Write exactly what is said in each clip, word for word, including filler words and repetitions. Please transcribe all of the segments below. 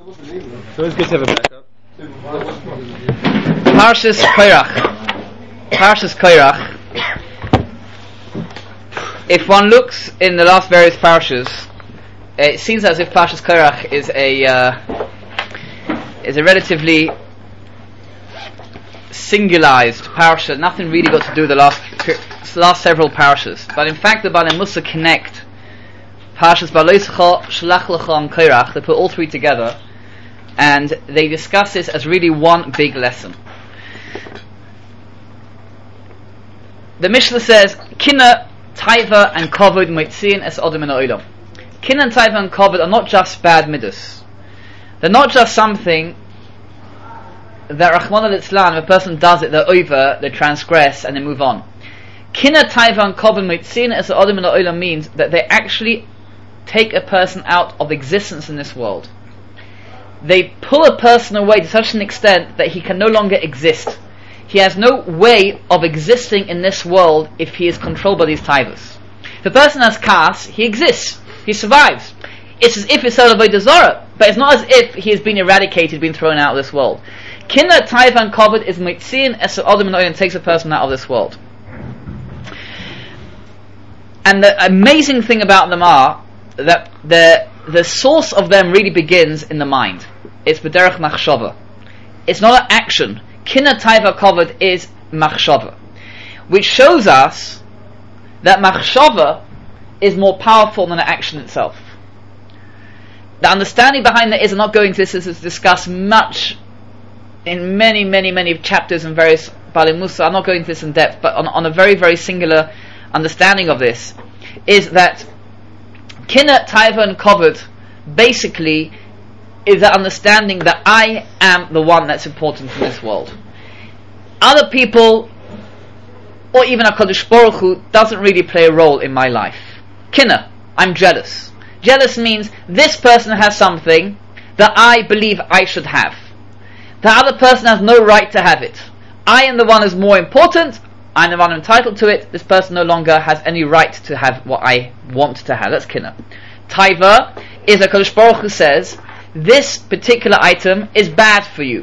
So it's good to have a backup. Parshas Korach. Parshas Korach. If one looks in the last various parshas, it seems as if Parshas Korach is a uh, is a relatively singularized parsha. Nothing really got to do with the last last several parshas. But in fact, the Baalei Mussar connect Parshas Baloischa, Shlach Lecha, and Korach. They put all three together, and they discuss this as really one big lesson. The Mishnah says, Kina, Taiva, and Kovod Moitziin es Odom min ha'olam. Kina and Taiva and Kovod are not just bad midas. They're not just something that Rachmana litzlan, if a person does it, they're over, they transgress, and they move on. Kina, Taiva, and Kovod Moitziin es Odom min ha'olam means that they actually take a person out of existence in this world. They pull a person away to such an extent that he can no longer exist. He has no way of existing in this world if he is controlled by these taivas. If a person has kas, he exists, he survives. It's as if it's avodah zarah, but it's not as if he has been eradicated, been thrown out of this world. Kina, taiva, and kovod is moitziin es odom min ha'olam, takes a person out of this world. And the amazing thing about them are that the the source of them really begins in the mind. It's b'derech machshava. It's not an action. Kina, taiva, kovod is machshava, which shows us that machshava is more powerful than the action itself. The understanding behind that is, I'm not going to this, this is discussed much in many, many, many chapters and various Baalei Mussar. I'm not going into this in depth, but on, on a very, very singular understanding of this, is that Kina, Taiva, and Kovod basically is that understanding that I am the one that's important in this world. Other people, or even HaKadosh Baruch Hu, doesn't really play a role in my life. Kina, I'm jealous. Jealous means this person has something that I believe I should have. The other person has no right to have it. I am the one who's more important, I'm the one entitled to it, this person no longer has any right to have what I want to have. That's Kina. Taiva is a HaKadosh Baruch Hu says, this particular item is bad for you.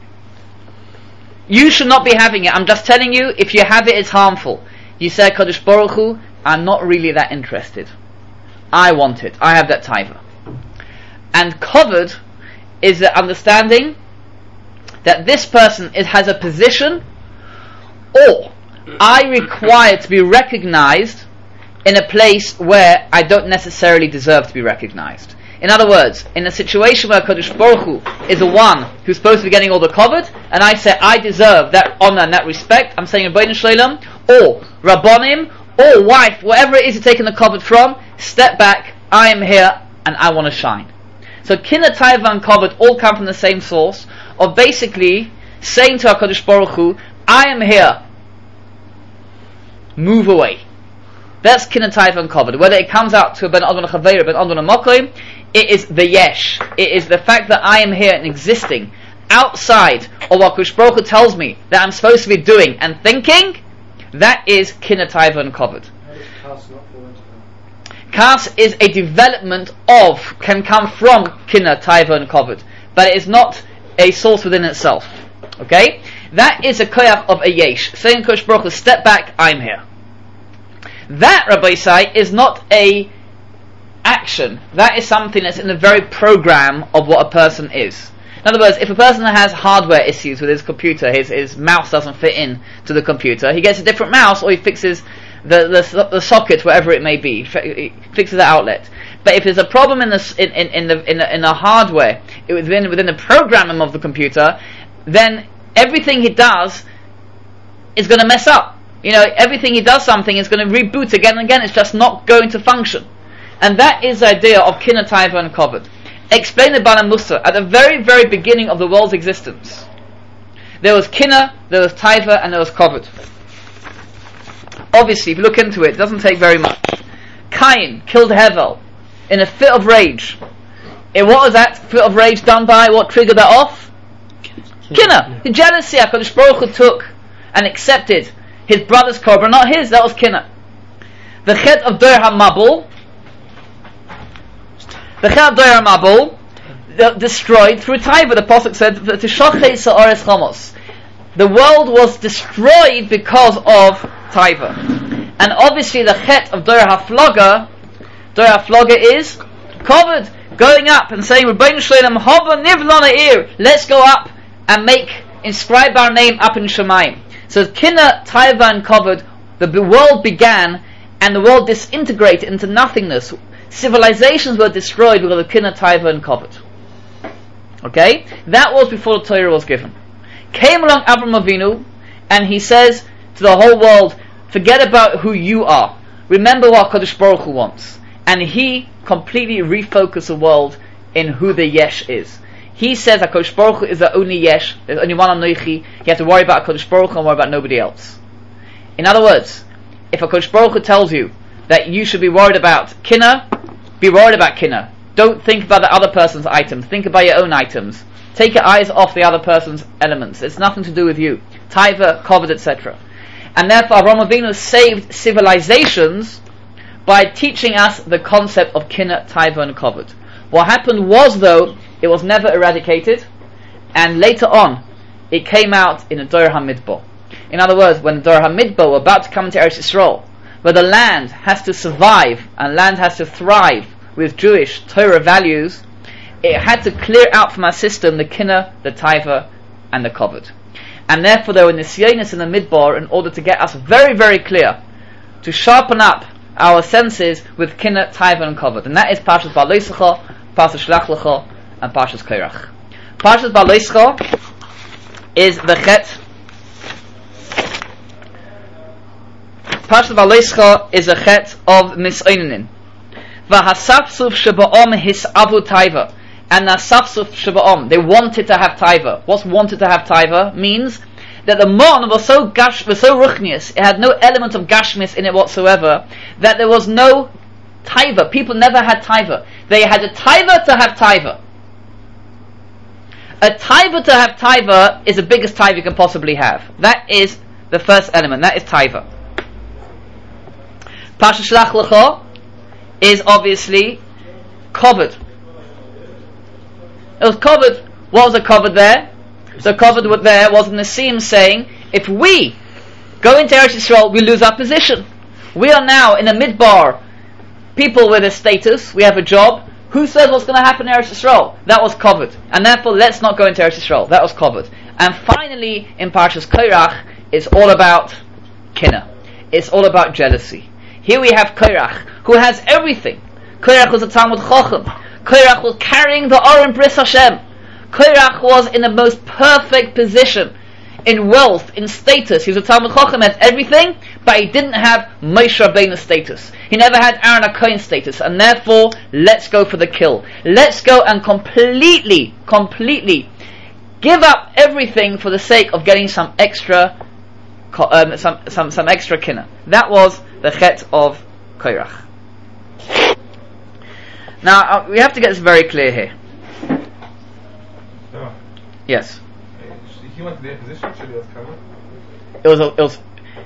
You should not be having it. I'm just telling you, if you have it, it's harmful. You say, HaKadosh Baruch Hu, I'm not really that interested. I want it. I have that taiva. And kovod is the understanding that this person is, has a position, or I require to be recognized in a place where I don't necessarily deserve to be recognized. In other words, in a situation where Kadosh Baruch Hu is the one who's supposed to be getting all the kovod, and I say I deserve that honor and that respect, I'm saying Rebbeinu Shalom, or Rabbonim, or wife, whatever it is you're taking the kovod from, step back, I am here, and I want to shine. So Kina, Taiva, and kovod all come from the same source, of basically saying to HaKadosh Baruch Hu, I am here, move away. That's Kina, Taiva, and kovod. Whether it comes out to Ben Adon HaChaveira, Ben Adon HaMokoim, it is the yesh. It is the fact that I am here and existing outside of what HaKadosh Baruch Hu tells me that I'm supposed to be doing and thinking. That is Kina, Taiva, and kovod. Kas is a development of, can come from Kina, Taiva, and kovod, but it is not a source within itself. Okay? That is a koyach of a yesh. Saying HaKadosh Baruch Hu, step back, I'm here. That, Rabbi Isai, is not a action. That is something that's in the very program of what a person is. In other words, if a person has hardware issues with his computer, his, his mouse doesn't fit in to the computer, he gets a different mouse, or he fixes the the, the socket, wherever it may be, he fixes the outlet. But if there's a problem in the in, in, in the in the, in the hardware, it within within the programming of the computer, then everything he does is going to mess up. You know, everything he does something is going to reboot again and again. It's just not going to function. And that is the idea of Kina, Taiva, and kovod. Explain the Baalei Mussar. At the very, very beginning of the world's existence, there was Kina, there was Taiva, and there was kovod. Obviously, if you look into it, it doesn't take very much. Cain killed Hevel in a fit of rage. And what was that fit of rage done by? What triggered that off? Kina. The jealousy HaKadosh Baruch Hu took and accepted his brother's korban, not his. That was Kina. The chet of Dor HaMabul, the chet of Dor HaMabul the, destroyed through Taiva. The Pasuk said, "Tishochei sa'aretz chamos." The world was destroyed because of Taiva. And obviously the chet of Dor HaFloga, Dor HaFloga is covered, going up and saying, Rebbeinu Shleim, Hava Nivlana Ir, let's go up and make, inscribe our name up in Shemayim. So Kina, Taiva and covered, the b- world began, and the world disintegrated into nothingness. Civilizations were destroyed because of Kina, Taiva and covered. Okay? That was before the Torah was given. Came along Avraham Avinu, and he says to the whole world, forget about who you are. Remember what Kadosh Baruch Hu wants. And he completely refocused the world in who the Yesh is. He says that Kadosh Baruch Hu is the only Yesh, there's only one Anoichi, you have to worry about Kadosh Baruch Hu and worry about nobody else. In other words, if a Kadosh Baruch Hu tells you that you should be worried about Kina, be worried about Kina. Don't think about the other person's items, think about your own items. Take your eyes off the other person's elements. It's nothing to do with you. Taiva, covered, et cetera. And therefore, Avraham Avinu saved civilizations by teaching us the concept of Kina, Taiva, and covered. What happened was, though, it was never eradicated, and later on, it came out in a Dor HaMidbar. In other words, when the Dor HaMidbar were about to come into Eretz Yisrael, where the land has to survive and land has to thrive with Jewish Torah values, it had to clear out from our system the Kina, the Taiva, and the covered. And therefore there were nisyonis in the Midbar in order to get us very, very clear, to sharpen up our senses with Kina, Taiva, and covered. And that is Parshas Ba'aloscha, Parshas Shlach Lecha, and Parshas Korach. Parshas Ba'aloscha is the chet. Parshas Ba'aloscha is a chet of Misoinin. V'hasafsuf sheba'om hisavu Taiva. And Nasafsuf Shaba'om, they wanted to have Taiva. What's wanted to have Taiva? Means that the Mon was so gash, was so ruchnius, it had no element of gashmis in it whatsoever, that there was no Taiva. People never had Taiva. They had a Taiva to have Taiva. A Taiva to have Taiva is the biggest Taiva you can possibly have. That is the first element. That is Taiva. Pasha Shlach Lecha is obviously covered. It was covered. What was the covered there? So covered there was Nasim saying, if we go into Eretz Yisrael, we lose our position. We are now in a midbar, people with a status, we have a job. Who says what's going to happen in Eretz Yisrael? That was covered. And therefore, let's not go into Eretz Yisrael. That was covered. And finally, in Parshas Korach, it's all about Kina. It's all about jealousy. Here we have Korach, who has everything. Korach was a Talmud Chochem. Korach was carrying the Orim Bris Hashem. Korach was in the most perfect position, in wealth, in status. He was a Talmud Chochem, had everything, but he didn't have Moshe Rabbeinu status. He never had Aaron HaKohen status, and therefore, let's go for the kill. Let's go and completely, completely give up everything for the sake of getting some extra, um, some, some, some extra kina. That was the chet of Korach. Now, uh, we have to get this very clear here. No. Yes. He went to their position, should he was covered? It was, a, it was...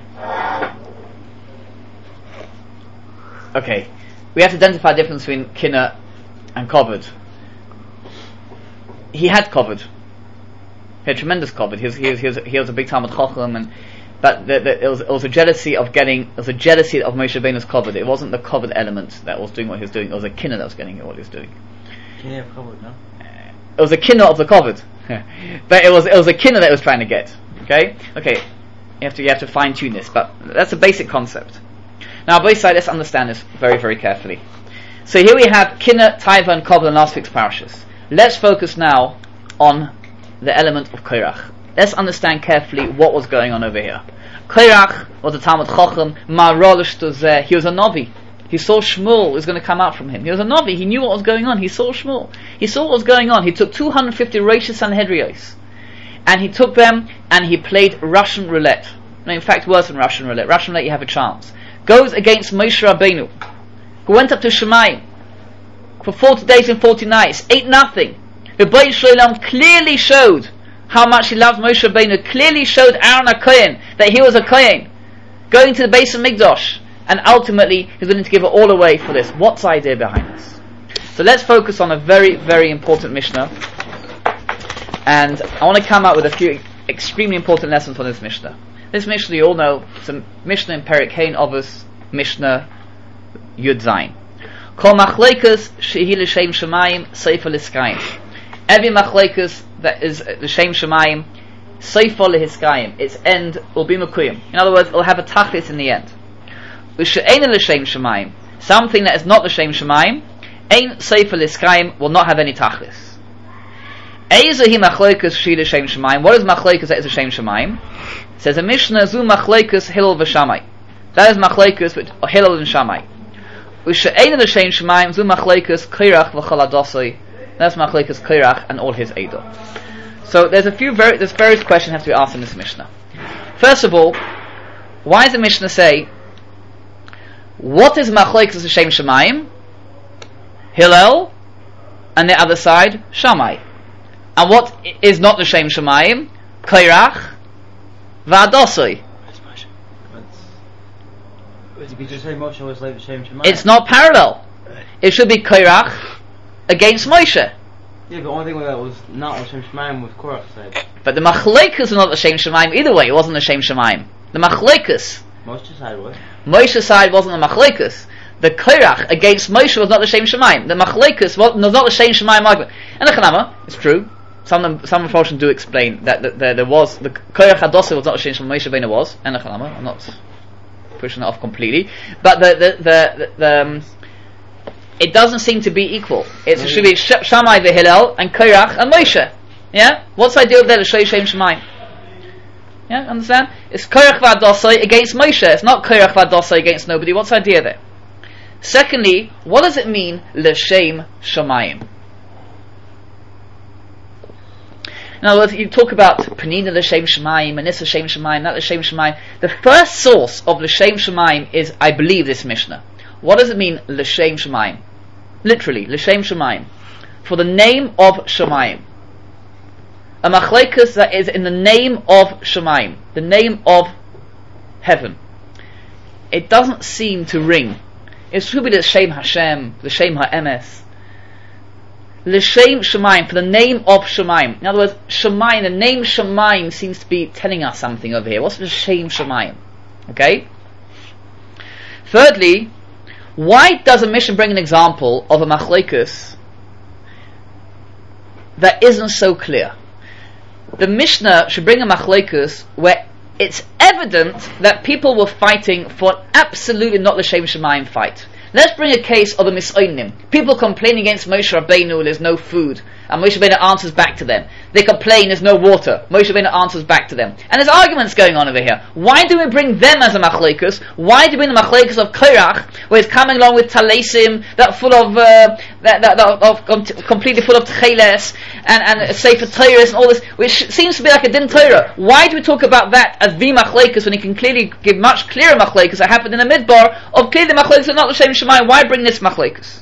Okay. We have to identify the difference between kina and covered. He had covered. He had tremendous covered. He was, he was, he was, he was a big Talmud Chacham, and but the, the, it, was, it was a jealousy of getting, it was a jealousy of Moshe Rabbeinu's covered. It wasn't the covered element that was doing what he was doing. It was a kina that was getting what he was doing. Kina of covered, no? It was a kina of the covered, but it was it was a kina that it was trying to get. Okay, okay. You have to you have to fine tune this, but that's a basic concept. Now, both sides, let's understand this very very carefully. So here we have kina, taiva, and covered in last week's parashas. Let's focus now on the element of Korach. Let's understand carefully what was going on over here. Korach was a Talmud Chacham, Ma'arolish Tozeh. He was a Navi. He saw Shmuel was going to come out from him. He was a Navi. He knew what was going on. He saw Shmuel. He saw what was going on. He took two hundred fifty Rosh Sanhedrios, and he took them and he played Russian roulette. No, in fact, worse than Russian roulette. Russian roulette, you have a chance. Goes against Moshe Rabbeinu, who went up to Shemayim for forty days and forty nights, ate nothing. The Rebbeinu Shalom clearly showed how much he loved Moshe Rabbeinu, clearly showed Aaron HaKohen that he was a Kohen, going to the base of Mikdash, and ultimately he's willing to give it all away for this. What's the idea behind this? So let's focus on a very, very important Mishnah. And I want to come out with a few extremely important lessons from this Mishnah. This Mishnah, you all know, it's a Mishnah in Perek Hein Avos, Mishnah Yud Zayin. Kol machleikus shehi l'shem shemayim seifa l'skayim. Every machleikus that is l'shem shemayim seifa l'hiskayim. Its end will be mekuyim. In other words, it will have a tachlis in the end. U'she'ein l'shem shemayim. Something that is not l'shem shemayim, ein seifa l'hiskayim, will not have any tachlis. Eizahi machleikus shehi l'shem shemayim. What is machleikus that is l'shem shemayim? It says a Mishnah zu machleikus Hillel v'Shamai. That is machleikus with Hillel and Shammai. U'she'ein l'shem shemayim zu machleikus Kirach v'chol adosai. That's machleikus Kirach and all his Eidah. So there's a few very there's various questions have to be asked in this Mishnah. First of all, why does the Mishnah say what is machleikus l'shem shemayim? Hillel, and the other side Shammai. And what is not l'shem shemayim? Kirach v'adosai. It's not parallel. It should be Korach against Moshe. Yeah, but the only thing with that was not L'Shem Shemayim with Korach's side. But the Machleikus are not L'Shem Shemayim either way. It wasn't L'Shem Shemayim. The Machleikus, Moshe's side was. Moshe's side wasn't the Machleikus. The Korach against Moshe was not L'Shem Shemayim. The Machleikus was, was not L'Shem Shemayim argument. And the Chanama, it's true. Some of them, some of do explain that, that there, there was the Korach Hadosai was not L'Shem Shemayim. Moshe Bena was. And the Chanama, I'm not pushing it off completely, but the the the, the, the um, it doesn't seem to be equal. It mm-hmm. should be Sh- Shammai v'Hillel and Korach and Moshe. Yeah, what's the idea of that? L'Shem Shemayim. Yeah, understand? It's Korach v'Adosai against Moshe. It's not Korach v'Adosai against nobody. What's the idea there? Secondly, what does it mean L'Shem Shemayim? In other words, you talk about Panina L'Shem Shemayim, and this L'Shem Shemayim, that L'Shem Shemayim. The first source of L'Shem Shemayim is, I believe, this Mishnah. What does it mean, L'Shem Shemayim? Literally, L'Shem Shemayim. For the name of Shemayim. A machleikus that is in the name of Shemayim. The name of heaven. It doesn't seem to ring. It should be L'Shem Hashem, L'Shem HaEmes. L'Shem Shemayim, for the name of Shemayim. In other words, Shemayim, the name Shemayim seems to be telling us something over here. What's L'Shem Shemayim? Okay? Thirdly, why does a Mishnah bring an example of a machleikus that isn't so clear? The Mishnah should bring a machleikus where it's evident that people were fighting for an absolutely not L'Shem Shemayim fight. Let's bring a case of the Misoinim. People complain against Moshe Rabbeinu, there's no food. And Moshe Rabbeinu answers back to them. They complain, there's no water. Moshe Rabbeinu answers back to them. And there's arguments going on over here. Why do we bring them as a machleikus? Why do we bring the machleikus of Korach, where it's coming along with Talesim, that full of, uh, that, that, that of, com- completely full of Tcheles, and, and Sefer Torahs and all this, which seems to be like a Din Torah. Why do we talk about that as the machleikus when he can clearly give much clearer machleikus that happened in the Midbar of clearly the machleikus are not the same Shemayim? Why bring this machleikus?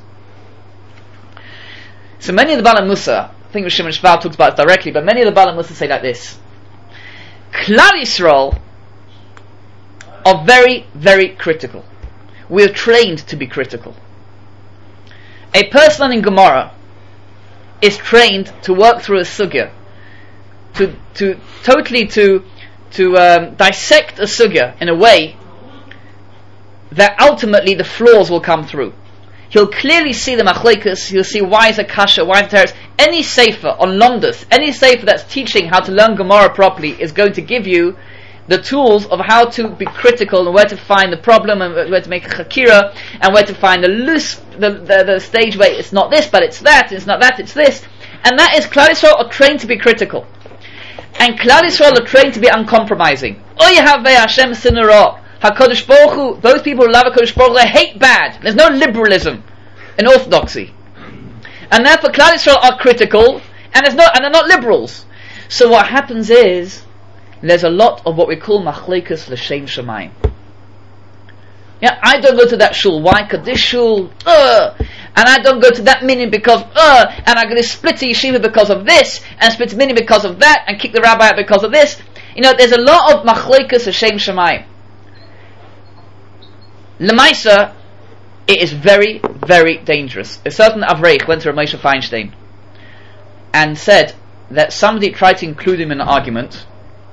So many of the Bala Musa, I think Shimon Shval talks about it directly, but many of the Bala Musa say like this: Klal Yisrael are very, very critical. We are trained to be critical. A person in Gemara is trained to work through a sugya, to to totally to to um, dissect a sugya in a way that ultimately the flaws will come through. He'll clearly see the machleikus, he'll see why is a kasha, why is a teretz. Any sefer on Lomdus, any sefer that's teaching how to learn Gemara properly is going to give you the tools of how to be critical and where to find the problem and where to make a chakira and where to find the loose, the, the, the stage where it's not this but it's that, it's not that, it's this. And that is, Klal Yisrael are trained to be critical. And Klal Yisrael are trained to be uncompromising. Oh, you have Hashem Sinara. HaKadosh Baruch Hu, those people who love HaKadosh Baruch Hu, they hate bad. There's no liberalism in orthodoxy. And therefore Klal Yisrael are critical, and there's no, and they're not liberals. So what happens is, there's a lot of what we call machleikus l'shem shemayim. Yeah, I don't go to that shul. Why? Because this shul, uh, and I don't go to that minyan because, uh, and I'm going to split the yeshiva because of this, and split the minyan because of that, and kick the rabbi out because of this. You know, there's a lot of machleikus l'shem shemayim. L'maisa, it is very, very dangerous. A certain Avreich went to Moshe Feinstein and said that somebody tried to include him in an argument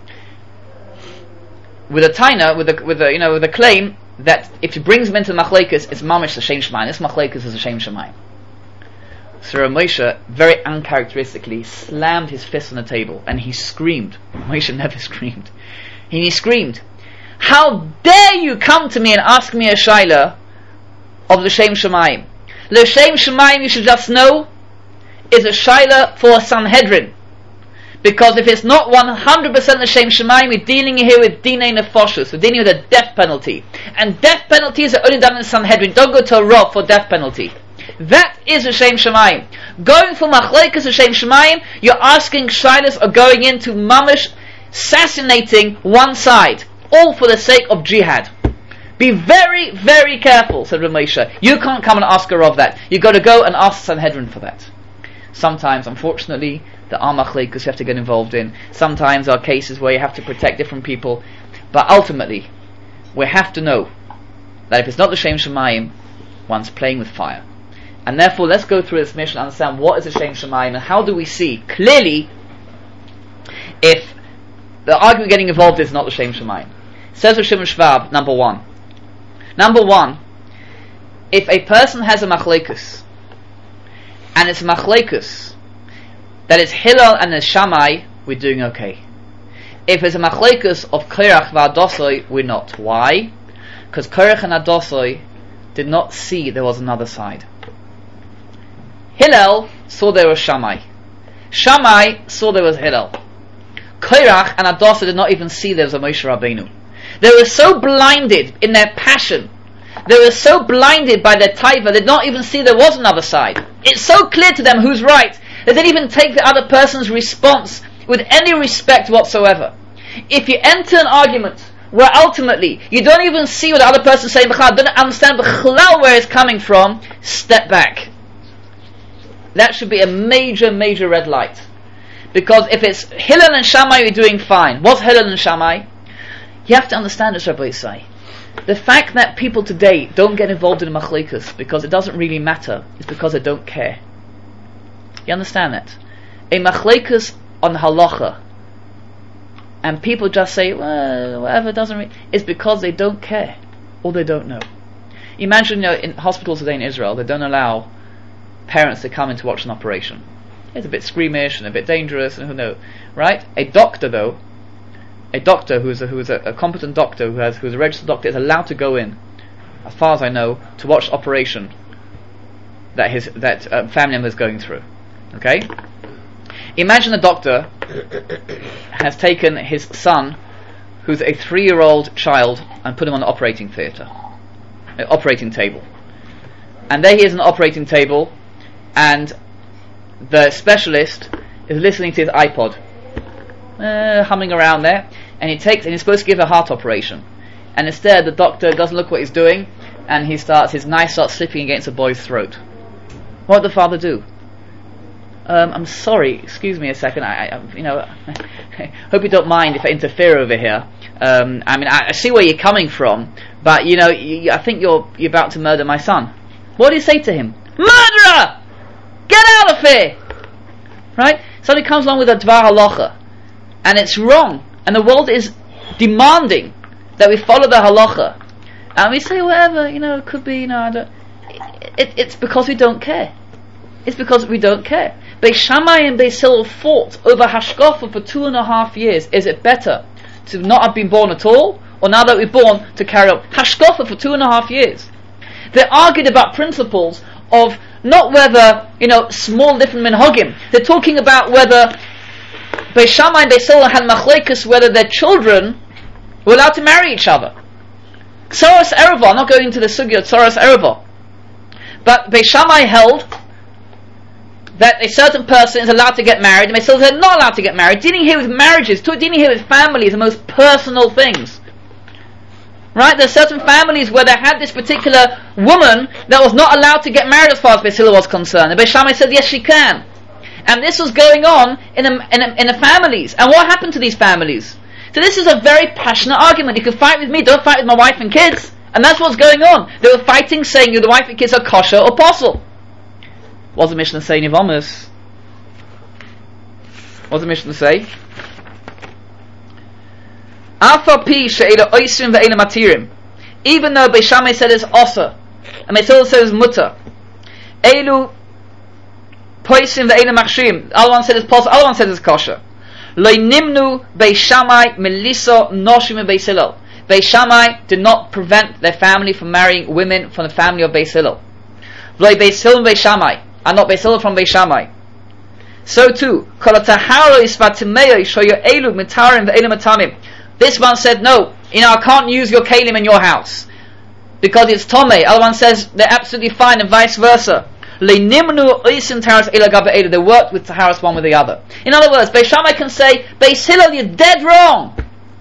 with a taina, with a, with a, you know, with a claim that if he brings him into the machlekes, it's mamish the shem shemayim. This machlekes is a shem shemayim. So Moshe very uncharacteristically slammed his fist on the table and he screamed. Moshe never screamed. And he screamed, "How dare you come to me and ask me a shaila of the shem shemayim? The shem shemayim, you should just know, is a shaila for a Sanhedrin. Because if it's not one hundred percent the shem shemayim, we're dealing here with dinei nefoshes. We're dealing with a death penalty. And death penalties are only done in Sanhedrin. Don't go to a Rav for death penalty. That is a shem shemayim. Going for machlekes a shem shemayim, you're asking shailas or going into mamish, assassinating one side. All for the sake of jihad. Be very, very careful, said Ramesha. You can't come and ask a Rav that. You've got to go and ask Sanhedrin for that. Sometimes, unfortunately, there are machlekes you have to get involved in. Sometimes there are cases where you have to protect different people. But ultimately, we have to know that if it's not the shem shemayim, one's playing with fire. And therefore, let's go through this mission and understand what is the shem shemayim and how do we see clearly if the argument getting involved is not the shem shemayim. Says Rav Shimon Schwab, number one. Number one, if a person has a machlekes and it's machlekes that is Hillel and it's Shammai, we're doing okay. If it's a machlekes of Korach v'Adosoi, we're not. Why? Because Korach and Adosoi did not see there was another side. Hillel saw there was Shammai. Shammai saw there was Hillel. Korach and Adosoi did not even see there was a Moshe Rabbeinu. They were so blinded in their passion, they were so blinded by their taiva, they did not even see there was another side. It's so clear to them who's right, they didn't even take the other person's response with any respect whatsoever. If you enter an argument where ultimately you don't even see what the other person is saying, don't understand where it's coming from, step back. That should be a major, major red light. Because if it's Hillel and Shammai, you're doing fine. What's Hillel and Shammai? You have to understand this, Rabbi Yisai. The fact that people today don't get involved in machlekes because it doesn't really matter is because they don't care. You understand that? A machlekes on halacha and people just say, well, whatever, doesn't really, it's because they don't care or they don't know. Imagine, you know, in hospitals today in Israel, they don't allow parents to come in to watch an operation. It's a bit squeamish and a bit dangerous, and who knows, right? A doctor, though, a doctor who's a, who's a, a competent doctor who has who's a registered doctor is allowed to go in, as far as I know, to watch the operation that his that uh, family member is going through. Okay? Imagine a doctor has taken his son, who's a three-year-old child, and put him on the operating theatre, an operating table, and there he is on the operating table, and the specialist is listening to his iPod, uh, humming around there, and he takes and he's supposed to give a heart operation, and instead the doctor doesn't look what he's doing, and he starts his knife starts slipping against the boy's throat. What did the father do? Um, I'm sorry, excuse me a second. I, I you know, hope you don't mind if I interfere over here. Um, I mean, I, I see where you're coming from, but you know, you, I think you're you're about to murder my son. What do you say to him? Murderer! Get out of here! Right? Somebody comes along with a dvar halacha, and it's wrong, and the world is demanding that we follow the halacha, and we say whatever, you know, it could be, you know, I don't. It, it's because we don't care. It's because we don't care. Beis Shammai and Beis Hillel fought over hashkafa for two and a half years. Is it better to not have been born at all, or now that we're born to carry on hashkafa for two and a half years? They argued about principles of not whether, you know, small different minhagim. They're talking about whether Beis Shammai and Beis Hillel had machlekes whether their children were allowed to marry each other. Tzoros Ereva, I'm not going into the sugya of Tzoros Ereva, but Beis Shammai held that a certain person is allowed to get married, and Beis Hillel said not allowed to get married. Dealing here with marriages, dealing here with families, the most personal things. Right? There are certain families where they had this particular woman that was not allowed to get married as far as Beis Hillel was concerned. And Beis Shammai said, yes, she can. And this was going on in a, in a, in the families. And what happened to these families? So this is a very passionate argument. You can fight with me, don't fight with my wife and kids. And that's what's going on. They were fighting, saying the wife and kids are kosher or apostle. What's the Mishnah say in Yevomus? What's the Mishnah say? Afa pi she'ela oisrim ve'ela matirim. Even though Beis Shammai said it's osa, and Beis Hillel says mutter, elu poisim ve'ela machshim. Other one said it's possible. Other one said it's kosher. Lo nimnu Beis Shammai meliso noshim Beis Hillel. Beis Shammai did not prevent their family from marrying women from the family of Beis Hillel. Lo Beis Hillel Beis Shammai, and not Beis Hillel from Beis Shammai. So too, kol taharo isvatimei shoyo elu mitarim ve'ela matamim. This one said, no, you know, I can't use your kalim in your house because it's tomei. Other one says they're absolutely fine, and vice versa. They worked with taharas one with the other. In other words, Beis Shammai can say, Beis Hillel, you're dead wrong.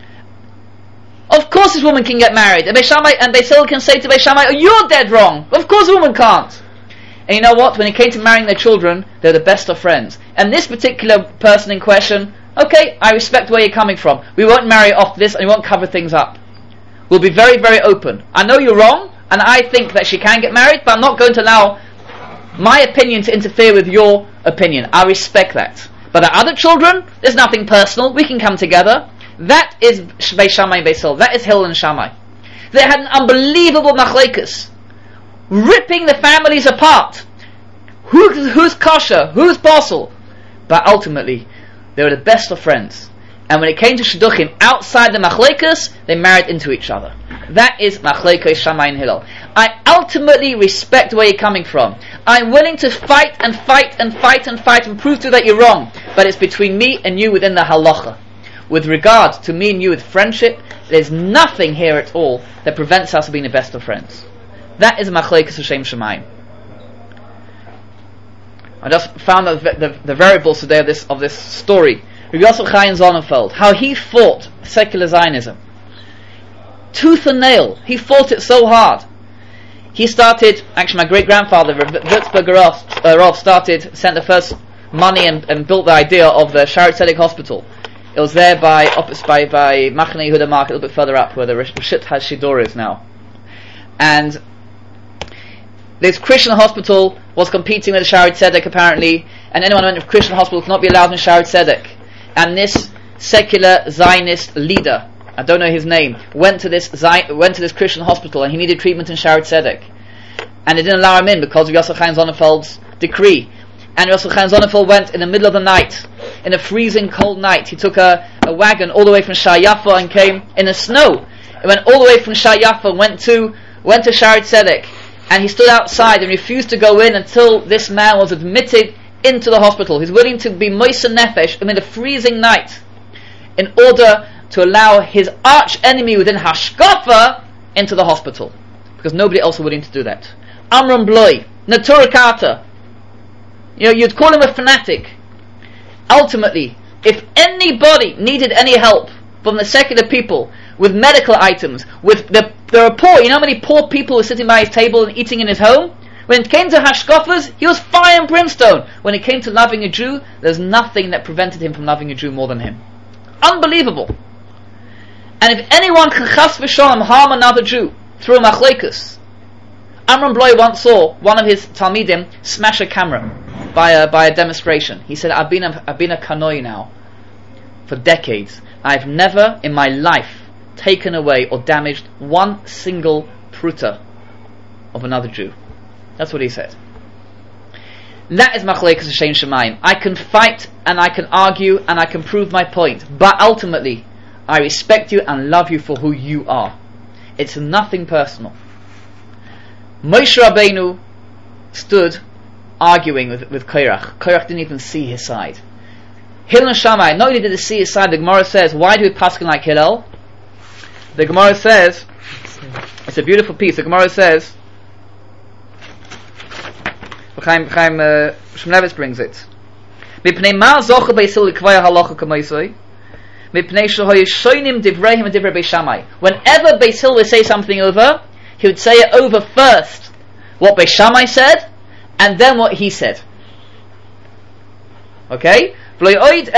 Of course this woman can get married. And Beis Shammai and Beis Hillel can say to Beis Shammai, oh, you're dead wrong. Of course a woman can't. And you know what? When it came to marrying their children, they're the best of friends. And this particular person in question, okay, I respect where you're coming from. We won't marry off this, and we won't cover things up. We'll be very, very open. I know you're wrong, and I think that she can get married, but I'm not going to allow my opinion to interfere with your opinion. I respect that. But the other children, there's nothing personal. We can come together. That is Beis Shammai and Beis Hillel. That is Hillel and Shammai. They had an unbelievable machlekes, ripping the families apart. Who, who's kosher? Who's apostle? But ultimately, they were the best of friends. And when it came to shidduchim outside the machlekes, they married into each other. That is machlekes Shammai and Hillel. I ultimately respect where you're coming from. I'm willing to fight and fight and fight and fight and prove to you that you're wrong. But it's between me and you within the halacha. With regard to me and you with friendship, there's nothing here at all that prevents us from being the best of friends. That is machlekes Hashem Shemayim. I just found out the, the, the variables today of this of this story. Rabbi Yosef Chaim Sonnenfeld, how he fought secular Zionism, tooth and nail. He fought it so hard. He started. Actually, my great grandfather, Würzburg uh, Rav, started, sent the first money and, and built the idea of the Sharet Tzedek Hospital. It was there by opposite by by Machane Yehuda Market, a little bit further up, where the Rishit HaShidur is now, and this Christian hospital was competing with the Sharet Tzedek apparently, and anyone who went to a Christian hospital could not be allowed in Sharet Tzedek. And this secular Zionist leader, I don't know his name, went to this Zion, went to this Christian hospital, and he needed treatment in Sharet Tzedek, and they didn't allow him in because of Yosef Chaim Sonnenfeld's decree. And Yosef Chaim Sonnenfeld went in the middle of the night, in a freezing cold night. He took a, a wagon all the way from Shah Yafa and came in the snow. He went all the way from Shah Yafa and went to went to Sharet Tzedek. And he stood outside and refused to go in until this man was admitted into the hospital. He's willing to be moiser nefesh amid a freezing night in order to allow his arch enemy within Hashkafa into the hospital, because nobody else was willing to do that. Amram Bloy, Natura Carter, you know, you'd call him a fanatic. Ultimately, if anybody needed any help from the secular people with medical items, with the there are poor, you know how many poor people were sitting by his table and eating in his home? When it came to hashkafas, he was fire and brimstone. When it came to loving a Jew, there's nothing that prevented him from loving a Jew more than him. Unbelievable. And if anyone can chas v'shalom harm another Jew through a machlekes, Amram Bloy once saw one of his talmidim smash a camera by a by a demonstration. He said, I've been a, I've been a kanoi now for decades. I've never in my life taken away or damaged one single pruta of another Jew. That's what he said. That is machlekes Hashem Shemayim. I can fight and I can argue and I can prove my point, but ultimately I respect you and love you for who you are. It's nothing personal. Moshe Rabbeinu stood arguing with, with Korach. Korach didn't even see his side. Hillel and Shammai, not only did they see his side, the Gemara says, why do we paskin like Hillel? The Gemara says, it's a beautiful piece, the Gemara says, Chaim, Chaim uh, Shmulevitz brings it. Mipnei ma zoche Beis Hillel likvaya halacha k'moisoi, mipnei shehoy shoinim divrehim and divrei Beis Shammai. Whenever Beis Hillel would say something over, he would say it over first what Beis Shammai said, and then what he said. Okay? Always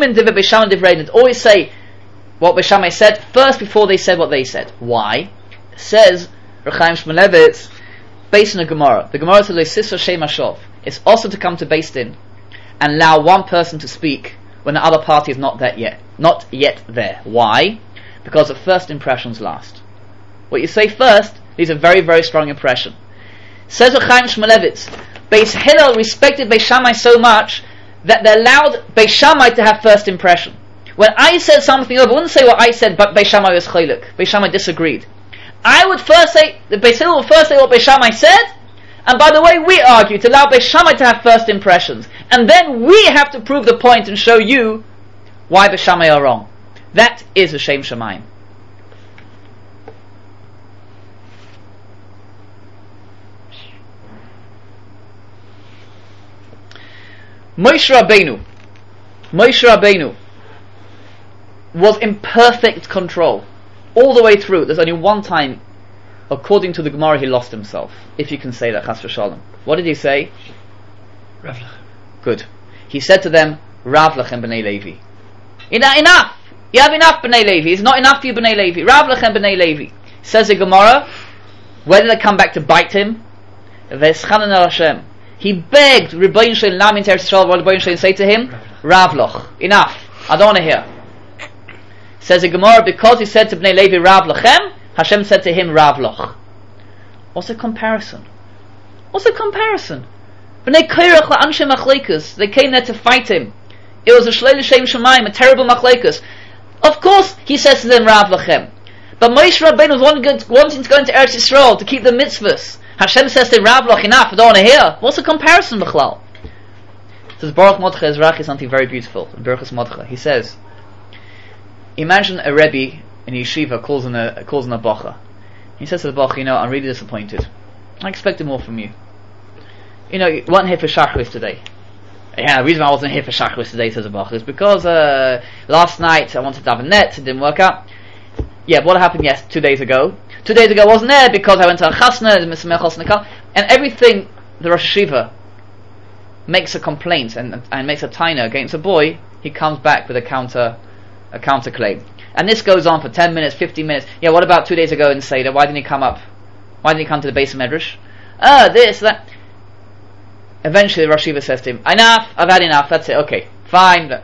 say what Beis Shammai said first before they said what they said. Why? Says Rechaim Shmulevitz, based on a Gemara. The Gemara says Sisra Shem Ashov. It's also to come to Beis Din and allow one person to speak when the other party is not there yet, not yet there. Why? Because the first impressions last. What you say first leaves a very, very strong impression. Says Rechaim Shmulevitz, Beis Hillel respected Beis Shammai so much that they allowed Beis Shammai to have first impression. When I said something over, I wouldn't say what I said, but Beis Shammai was chaylik. Beis Shammai disagreed. I would first say, the Beis Hillel would first say what Beis Shammai said, and by the way, we argue to allow Beis Shammai to have first impressions. And then we have to prove the point and show you why Beis Shammai are wrong. That is a Shem Shamayim. Moshe Rabbeinu, Moshe Rabbeinu was in perfect control all the way through. There's only one time, according to the Gemara, he lost himself, if you can say that, chas v'shalom. What did he say? Rav Lechem. Good. He said to them, Rav Lechem b'nei Levi. Enough, enough! You have enough b'nei Levi. It's not enough for you b'nei Levi. Rav Lechem b'nei Levi. Says the Gemara, where did they come back to bite him? V'eschanan al Hashem. He begged Rebbeinu Shalom Lamin Teretz Yisrael, Rebbeinu Shalom say to him, Rav Loch, enough, I don't want to hear. Says the Gemara, because he said to Bnei Levi Rav Lochem, Hashem said to him Rav Loch. What's the comparison? What's the comparison? Bnei Korach la'anshe machleikus, they came there to fight him. It was a Shlei L'Shem Shamayim, a terrible machleikus. Of course, he says to them Rav Lochem. But Moshe Rabbeinu was wanting to go into Eretz Yisrael to keep the mitzvahs. Hashem says to him, Rav Loch, enough, I don't want to hear. What's the comparison, B'chlal? Says Baruch Mordechai Ezrachi something very beautiful. In Baruch Mordechai, he says, imagine a Rebbe in yeshiva calls in a calls in a bacha. He says to the bacha, you know, I'm really disappointed. I expected more from you. You know, you weren't here for Shachris today. Yeah, the reason I wasn't here for Shachris today, says the bacha, is because uh, last night I wanted to have a net, it didn't work out. Yeah, what happened yes two days ago? Two days ago I wasn't there because I went to a chasna, and everything the Rosh Hashiva makes a complaint and, and makes a taina against a boy, he comes back with a counter a counter claim. And this goes on for ten minutes, fifteen minutes. Yeah, what about two days ago in Seder? Why didn't he come up? Why didn't he come to the base of Medrash? Ah, this, that. Eventually the Rosh Hashiva says to him, enough, I've had enough, that's it, okay, fine.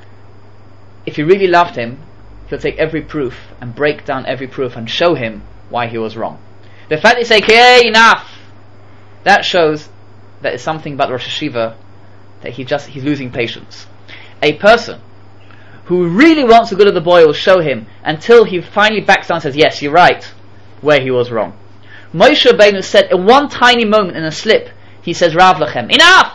If he really loved him, he'll take every proof and break down every proof and show him why he was wrong. The fact they say, okay, enough, that shows that it's something about Rosh Hashiva that he just he's losing patience. A person who really wants the good of the boy will show him until he finally backs down and says, yes, you're right, where he was wrong. Moshe Rabbeinu said in one tiny moment in a slip, he says, Rav Lachem, enough!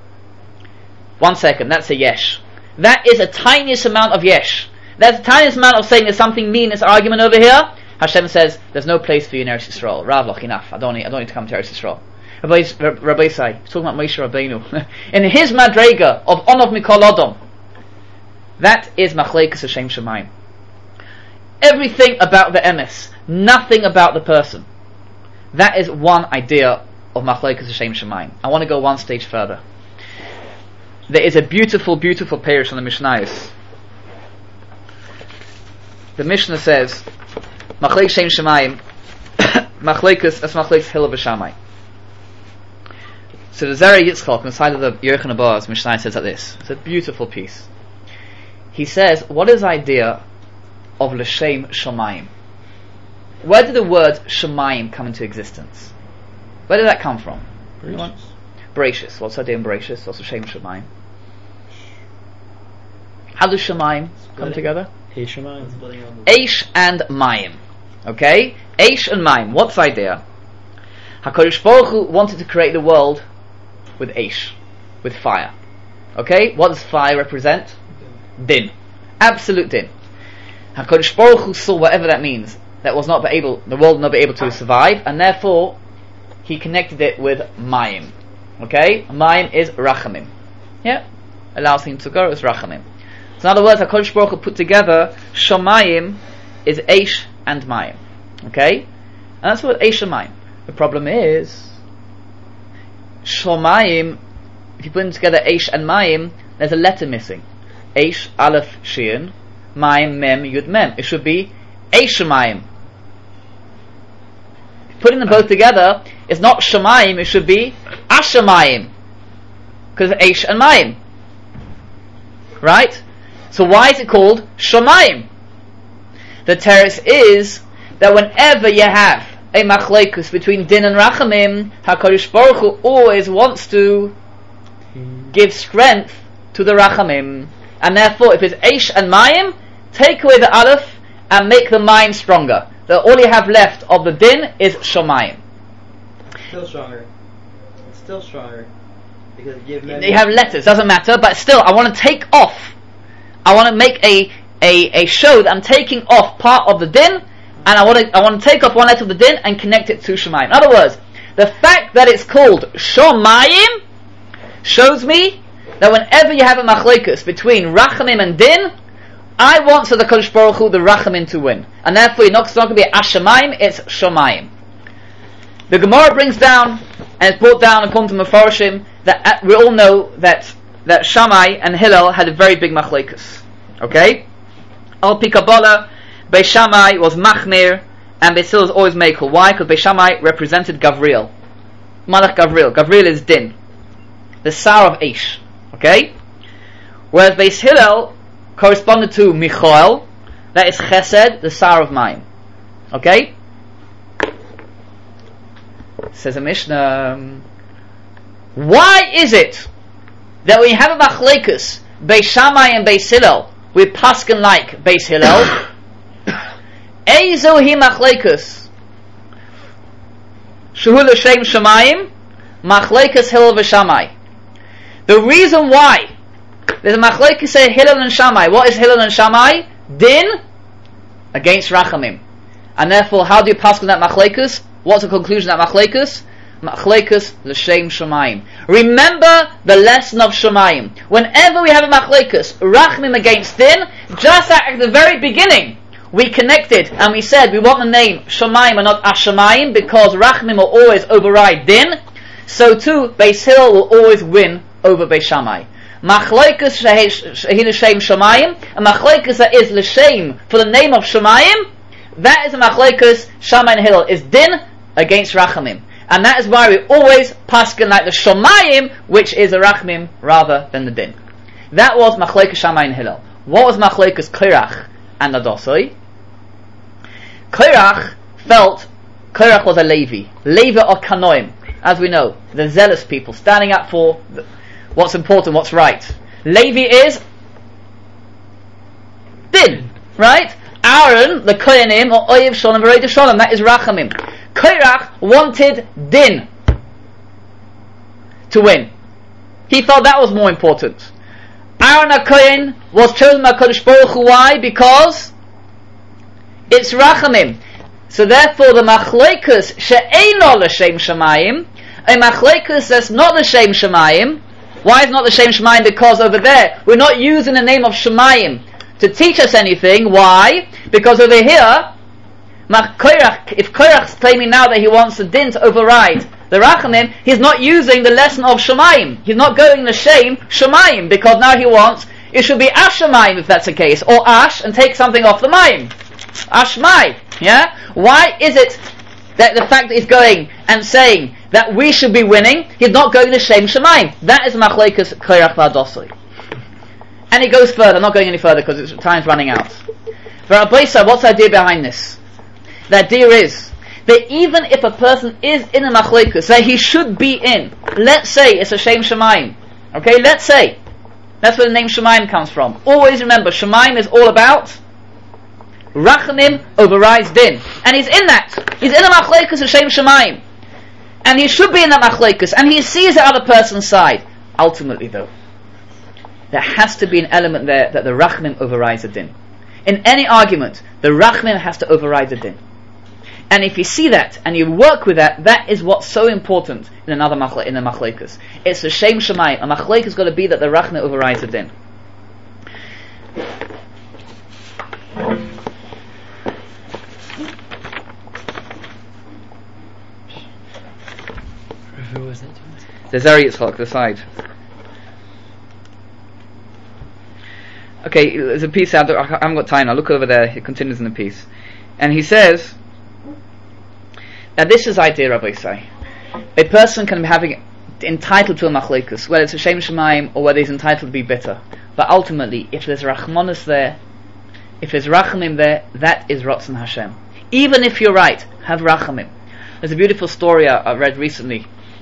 One second, that's a yesh. That is a tiniest amount of yesh. That's the tiniest amount of saying there's something mean in this argument over here. Hashem says, there's no place for you in Eretz Yisrael. Rav Lach, enough. I don't need, I don't need to come to Eretz Yisrael. Rabbi, Rabbi Sai, he's talking about Moshe Rabbeinu. In his madrega of Onov Mikol Odom, that is Machleikus Hashem Shemayim. Everything about the emes, nothing about the person. That is one idea of Machleikus Hashem Shemayim. I want to go one stage further. There is a beautiful, beautiful parish on the Mishnayos. The Mishnah says, Machleikus Hashem Shemayim, Machleikus as Machleikus Hillel v'Shamai. So the Zera Yitzchak, on the side of the Yerchan Abaz, Mishnah says like this. It's a beautiful piece. He says, what is the idea of L'Shem Shamayim? Where did the word Shamayim come into existence? Where did that come from? Bereshis. Bereshis. What's the idea in Bereshis? What's L'Shem Shamayim? How does Shamayim come together? Eish Shamayim. Eish and Mayim. Okay? Eish and Mayim. What's the idea? HaKadosh Baruch Hu wanted to create the world with Eish, with fire. Okay? What does fire represent? Din. Absolute din. HaKadosh Baruch Hu saw whatever that means. That was not able, the world would not be able to survive, and therefore he connected it with Mayim. Okay? Mayim is Rachamim. Yeah? Allows him to go as Rachamim. So in other words, HaKadosh Baruch Hu put together Shamayim is Eish and Mayim. Okay? And that's what Eish and Mayim. The problem is Shamayim, if you put together Eish and Mayim, there's a letter missing. Eish, Aleph, Shin, Mayim, Mem, Yud, Mem. It should be Eish Mayim. putting them both together is not Shemayim, it should be Ashamayim, because of Eish and Mayim. Right? So why is it called Shemayim? The teretz is that whenever you have a machlekes between din and rachamim, HaKadosh Baruch Hu always wants to give strength to the rachamim, and therefore if it's Eish and Mayim, take away the aleph and make the Mayim stronger. So all you have left of the din is Shemayim. Still stronger. It's still stronger. Because you have, you have letters, doesn't matter, but still I want to take off, I want to make a, a, a show that I'm taking off part of the din, and I want to I want to take off one letter of the din and connect it to Shemayim. In other words, the fact that it's called Shemayim shows me that whenever you have a machlekes between Rachamim and din, I want so the Kodesh Baruch Hu, the Rachamim, to win, and therefore it's not, it's not going to be Ashamayim, it's Shemayim. The Gemara brings down, and it's brought down according to Mefarshim, that uh, we all know that that Shammai and Hillel had a very big machlekes. Okay, Al Pi Kabbalah, Beis Shammai was Machmir, and Beis Hillel was always Meikel. Why? Because Beis Shammai represented Gavriel, Malach Gavriel. Gavriel is din, the Sar of Eish. Okay, whereas Beis Hillel corresponded to Michael, that is Chesed, the Sar of Mayim. Okay? Says a Mishnah, why is it that when you have a machlekes, Beis Shammai and Beis Hillel, with paskin like Beis Hillel, Eizo hi machlekes, Shehu l'shem Shemayim, machlekes Hillel v'Shammai. The reason why there's a machlekes say Hillel and Shammai. What is Hillel and Shammai? Din against Rachamim. And therefore, how do you pass on that machlekes? What's the conclusion of that machlekes? Machlekes l'shem Shemayim. Remember the lesson of Shemayim. Whenever we have a machlekes, Rachamim against Din, just at the very beginning, we connected and we said we want the name Shemayim and not Ashamayim because Rachamim will always override Din. So too, Beis Hillel will always win over Beis Shammai. Machlekes shehi l'shem Shemayim, a machlekes that is l'shem for the name of Shemayim, that is a machlekes Shammai and Hillel, is din against Rachamim, and that is why we always paskin like the Shemayim, which is a Rachamim rather than the din. That was machlekes Shammai and Hillel. What was machlekes Korach and Adosai? Korach felt Korach was a Levi, Levi or Kanoim, as we know, the zealous people standing up for the, what's important, what's right. Levi is din, right? Aaron, the Kohanim, or Oyev Shalom, Vereid Shalom, that is Rachamim. Korach wanted din to win. He felt that was more important. Aaron HaKohen was chosen by Kodesh Baruch Hu. Why? Because it's Rachamim. So therefore the machlekes she'eino l'shem Shemayim, a machlekes that's not l'shem Shemayim. Why is not l'shem Shemayim? Because over there we're not using the name of Shemayim to teach us anything. Why? Because over here, if Korach's claiming now that he wants the din to override the Rachamim, he's not using the lesson of Shemayim. He's not going l'shem Shemayim because now he wants, it should be Ashamayim if that's the case, or Ash and take something off the Mayim. Ashmai. Yeah? Why is it that the fact that he's going and saying that we should be winning, he's not going to Shem Shemayim? That is machlekes Korach v'Adosai. And he goes further. I'm not going any further because time's running out. But Rabbi Yisrael, what's the idea behind this? The idea is that even if a person is in a machlekes that he should be in, let's say it's a Shem Shemayim. Okay, let's say. That's where the name Shemayim comes from. Always remember, Shemayim is all about Rachamim overrides din, and he's in that. He's in a machlekes of Shem Shemayim, and he should be in that machlekes, and he sees the other person's side. Ultimately, though, there has to be an element there that the Rachamim overrides the din. In any argument, the Rachamim has to override the din, and if you see that and you work with that, that is what's so important in another machle in the machlekes. It's the Shem Shemayim. A machlekes has got to be that the Rachamim overrides the din. Who was it? The Zeri Yitzchak, the side. Okay, there's a piece out there, I haven't got time, I'll look over there, it continues in the piece. And he says And this is the idea, Rabbi say. A person can be having entitled to a machlekus, whether it's a Shem Shemaim or whether he's entitled to be bitter. But ultimately, if there's Rachmanis there, if there's Rachamim there, that is Ratzon Hashem. Even if you're right, have Rachamim. There's a beautiful story I, I read recently.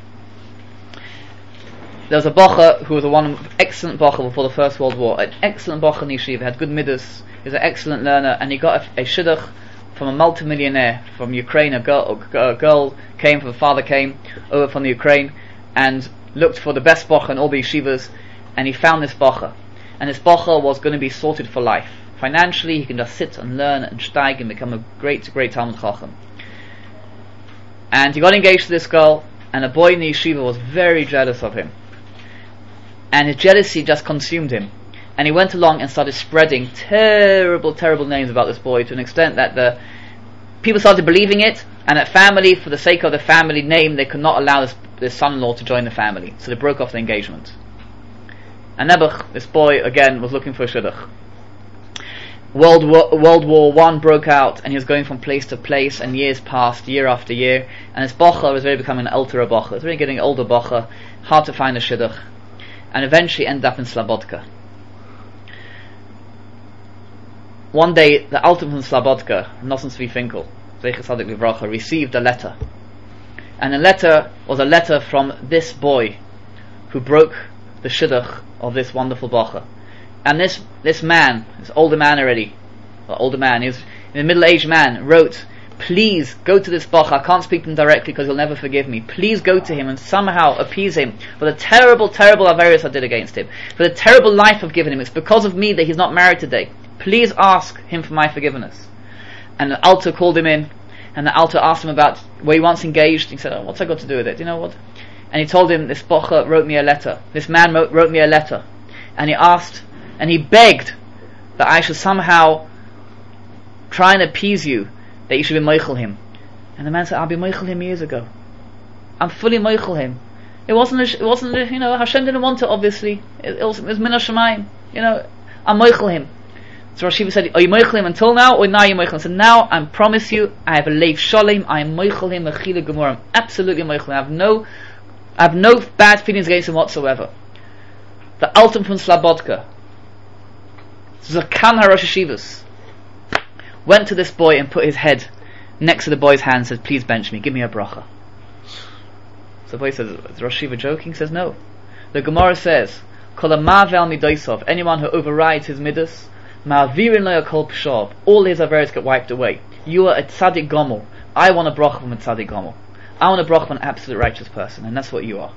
There was a Bocher who was a one excellent Bocher before the First World War, an excellent Bocher in Yeshiva, had good midas, he was an excellent learner, and he got a, a shidduch from a multimillionaire from Ukraine. A girl, a girl came, from the father came over from the Ukraine, and looked for the best Bocher in all the yeshivas, and he found this Bocher. And this Bocher was going to be sorted for life. Financially, he can just sit and learn and steig and become a great, great Talmud Chacham. And he got engaged to this girl, and a boy in the yeshiva was very jealous of him. And his jealousy just consumed him. And he went along and started spreading terrible, terrible names about this boy, to an extent that the people started believing it, and that family, for the sake of the family name, they could not allow this, this son-in-law to join the family. So they broke off the engagement. And Nebuch, this boy, again, was looking for a shidduch. World War, World War One broke out, and he was going from place to place, and years passed, year after year, and his bocher was really becoming an elder bocher. It was really getting older bocher, hard to find a shidduch, and eventually ended up in Slabodka. One day, the Alter from Slabodka, Nosson Tzvi Finkel, Zecher Tzadik Livracha, received a letter, and the letter was a letter from this boy who broke the shidduch of this wonderful bocher. And this this man, this older man already, well, older man, he was a middle-aged man, wrote, please go to this bocher. I can't speak to him directly because he'll never forgive me. Please go to him and somehow appease him for the terrible, terrible avarice I did against him, for the terrible life I've given him. It's because of me that he's not married today. Please ask him for my forgiveness. And the Alter called him in, and the Alter asked him about where he once engaged. He said, oh, what's I got to do with it? Do you know what? And he told him, this bocher wrote me a letter. This man wrote, wrote me a letter. And he asked, and he begged that I should somehow try and appease you, that you should be meichel him. And the man said, I'll be meichel him years ago. I'm fully meichel him. It wasn't, a, it wasn't, a, you know, Hashem didn't want it, obviously. It, it was, it was min hashamayim. You know, I'm meichel him. So Rosh Hashiva said, are you meichel him until now, or now you're meichel him? So now, I promise you, I have a leiv shalom, I am meichel him, mechila gemur, I'm absolutely meichel him. I have no, I have no bad feelings against him whatsoever. The Alter from Slabodka, Zakan HaRosh Hashivas, went to this boy and put his head next to the boy's hand and said, please bench me, give me a bracha. So the boy says, is Rosh Hashiva joking? He says, no. The Gemara says, Kol ha'mavel midaisov, anyone who overrides his midas, ma'avirin lo yakol p'shav, all his averes get wiped away. You are a tzaddik gomel. I want a bracha from a tzaddik gomel. I want a bracha from an absolute righteous person, and that's what you are.